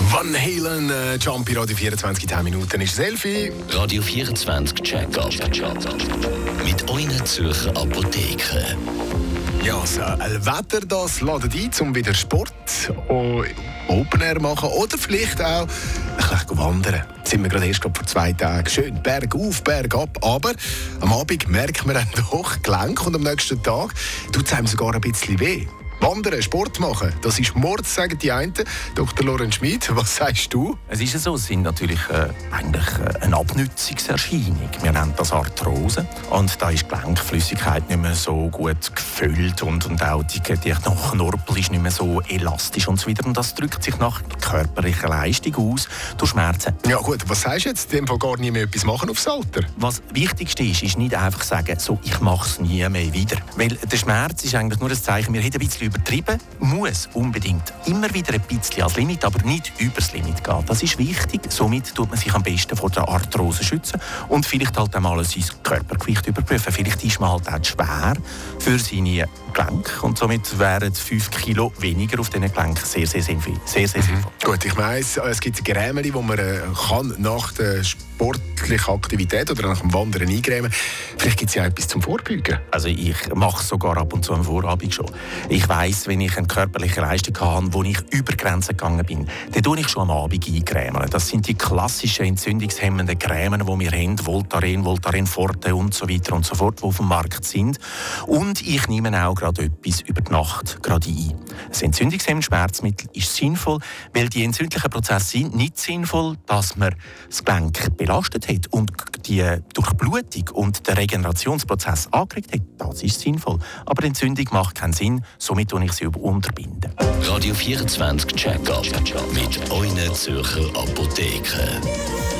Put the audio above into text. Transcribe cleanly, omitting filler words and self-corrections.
Van Halen, Jumpy, Radio 24, 10 Minuten ist Selfie. Radio 24 Check-up. Mit euren Zürcher Apotheken. Ja, so ein Wetter, das ladet ein, um wieder Sport Open Air machen oder vielleicht auch ein bisschen wandern. Jetzt sind wir gerade erst vor 2 Tagen. Schön Berg auf, Berg ab, aber am Abend merkt man dann doch Gelenk und am nächsten Tag tut es einem sogar ein bisschen weh. Wandern, Sport machen, das ist Mord, sagen die einen. Dr. Lorenz Schmid, was sagst du? Es ist so, es sind natürlich eigentlich eine Abnützungserscheinung. Wir nennen das Arthrose. Und da ist die Gelenkflüssigkeit nicht mehr so gut gefüllt und auch die Knorpel ist nicht mehr so elastisch und so weiter. Und das drückt sich nach körperlicher Leistung aus durch Schmerzen. Ja gut, was sagst du jetzt? In dem Fall gar nie mehr etwas machen aufs Alter? Was Wichtigste ist nicht einfach sagen, so, ich mache es nie mehr wieder. Weil der Schmerz ist eigentlich nur ein Zeichen, wir haben ein bisschen übertrieben, muss unbedingt immer wieder ein bisschen als Limit, aber nicht übers Limit gehen. Das ist wichtig. Somit tut man sich am besten vor der Arthrose schützen und vielleicht halt einmal sein Körpergewicht überprüfen. Vielleicht ist man halt auch schwer für seine Gelenke und somit wären 5 Kilo weniger auf diesen Gelenken sehr sinnvoll. Gut, ich weiss, es gibt Grämen, die man kann nach der sportlichen Aktivität oder nach dem Wandern eingrämen. Vielleicht gibt es ja etwas zum Vorbeugen. Also ich mache es sogar ab und zu am Vorabend schon. Ich weiss, wenn ich eine körperliche Leistung habe, wo ich über Grenzen gegangen bin, dann tue ich schon am Abend eingrämen. Das sind die klassischen entzündungshemmenden Cremen, die wir haben, Voltaren Forte und so weiter und so fort, die auf dem Markt sind. Und ich nehme auch gerade etwas über die Nacht gerade ein. Ein entzündungshemmendes Schmerzmittel ist sinnvoll, weil die entzündlichen Prozesse sind nicht sinnvoll, dass man das Gelenk belastet hat und die Durchblutung und der Regenerationsprozess angeregt hat. Das ist sinnvoll. Aber die Entzündung macht keinen Sinn, somit tue ich sie unterbinden. Radio 24 Check-up mit euren Zürcher Apotheken.